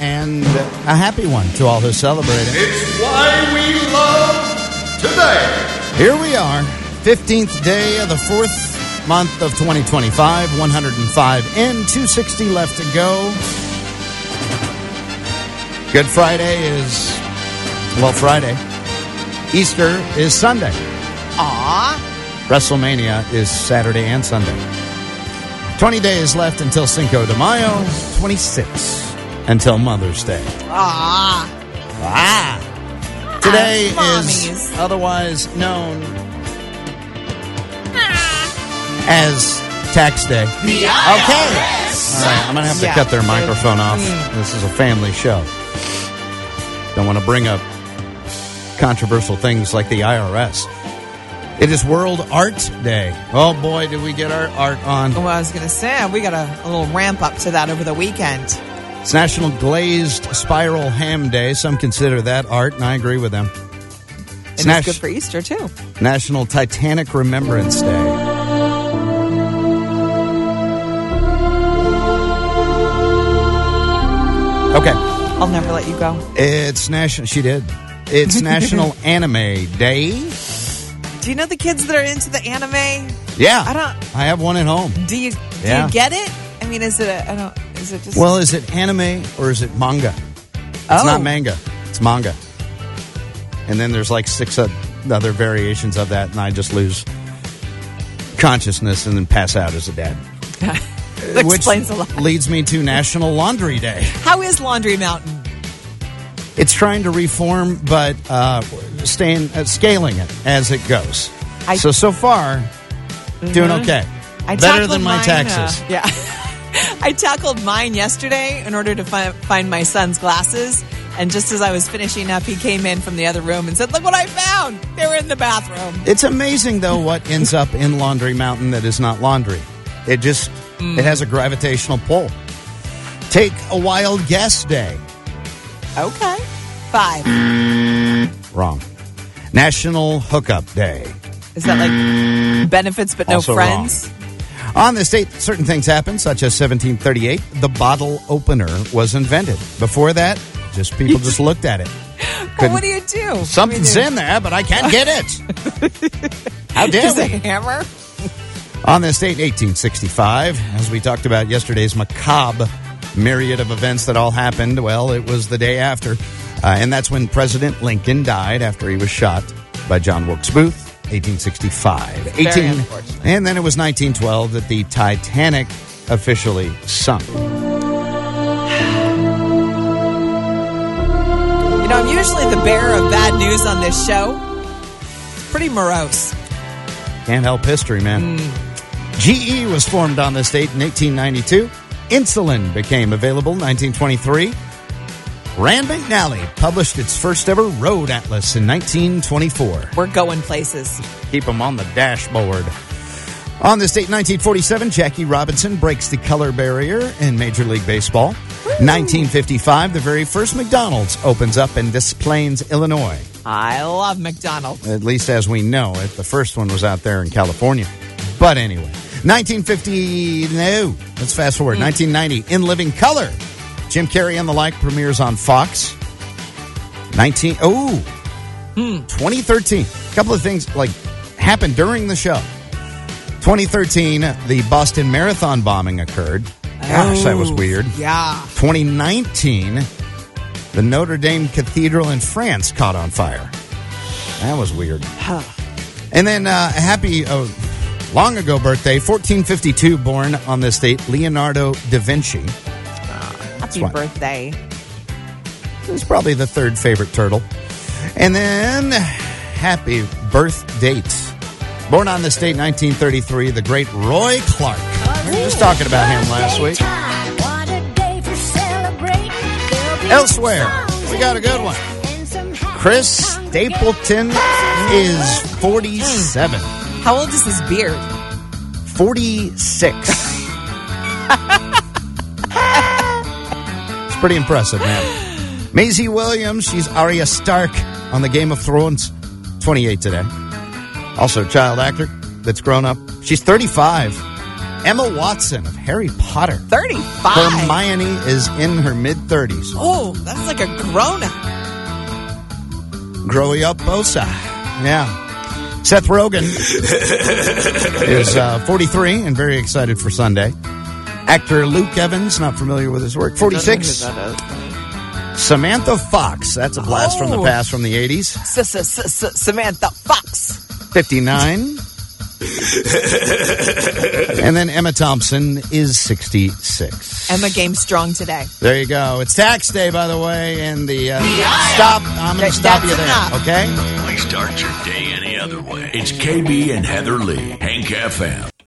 and a happy one to all who celebrate it. It's why we love today. Here we are, 15th day of the 4th month of 2025, 105 in, 260 left to go. Good Friday is, Friday. Easter is Sunday. WrestleMania is Saturday and Sunday. 20 days left until Cinco de Mayo, 26 until Mother's Day. Today is otherwise known as Tax Day. Okay. All right, I'm going to have to cut their microphone off. This is a family show. Don't want to bring up controversial things like the IRS. It is World Art Day. Oh, boy, did we get our art on. Well, I was going to say, we got a little ramp up to that over the weekend. It's National Glazed Spiral Ham Day. Some consider that art, and I agree with them. It's good for Easter, too. National Titanic Remembrance Day. Okay. I'll never let you go. It's National... She did. It's National Anime Day. Do you know the kids that are into the anime? Yeah. I have one at home. Do you get it? I mean, is it just... Well, is it anime or is it manga? It's not manga. It's manga. And then there's like 6 other variations of that, and I just lose consciousness and then pass out as a dad. That explains a lot. Leads me to National Laundry Day. How is Laundry Mountain? It's trying to reform, but scaling it as it goes. So far, doing okay. Better than my taxes. I tackled mine yesterday in order to find my son's glasses. And just as I was finishing up, he came in from the other room and said, "Look what I found." They were in the bathroom. It's amazing, though, what ends up in Laundry Mountain that is not laundry. It just, it has a gravitational pull. Take a wild guess day. Okay. 5. Wrong. National Hookup Day. Is that like benefits but no also friends? Wrong. On this date, certain things happened, such as 1738, the bottle opener was invented. Before that, people just looked at it. Well, what do you do? Something's in there, but I can't get it. How dare Is we? a hammer? On this date, 1865, as we talked about yesterday's macabre myriad of events that all happened, well, it was the day after. And that's when President Lincoln died after he was shot by John Wilkes Booth, 1865. And then it was 1912 that the Titanic officially sunk. I'm usually the bearer of bad news on this show. It's pretty morose. Can't help history, man. GE was formed on this date in 1892. Insulin became available in 1923. Rand McNally published its first ever road atlas in 1924. We're going places. Keep them on the dashboard. On this date, 1947, Jackie Robinson breaks the color barrier in Major League Baseball. 1955, the very first McDonald's opens up in Des Plaines, Illinois. I love McDonald's. At least as we know it. The first one was out there in California. But anyway, 1950, no, let's fast forward. 1990, In Living Color. Jim Carrey and the Like premieres on Fox. 2013. A couple of things happened during the show. 2013, the Boston Marathon bombing occurred. Gosh, that was weird. Yeah. 2019, the Notre Dame Cathedral in France caught on fire. That was weird. And then a happy, long ago birthday, 1452, born on this date, Leonardo da Vinci. Happy birthday. It's probably the third favorite turtle. And then, happy birth date. Born on this date, 1933, the great Roy Clark. We were just talking about him last week. Elsewhere, we got a good one. Chris Stapleton is 47. How old is his beard? 46. It's pretty impressive, man. Maisie Williams, she's Arya Stark on the Game of Thrones. 28 today. Also a child actor that's grown up. She's 35. Emma Watson of Harry Potter. 35. Hermione is in her mid-30s. Oh, that's like a grown-up. Growy up Bosa. Yeah. Seth Rogen is 43 and very excited for Sunday. Actor Luke Evans, not familiar with his work, 46. Samantha Fox, that's a blast from the past from the 80s. Samantha Fox. 59. And then Emma Thompson is 66. Emma game strong today. There you go. It's tax day, by the way, and the stop. I'm going to stop you there, okay? Why start your day any other way? It's KB and Heather Lee, Hank FM.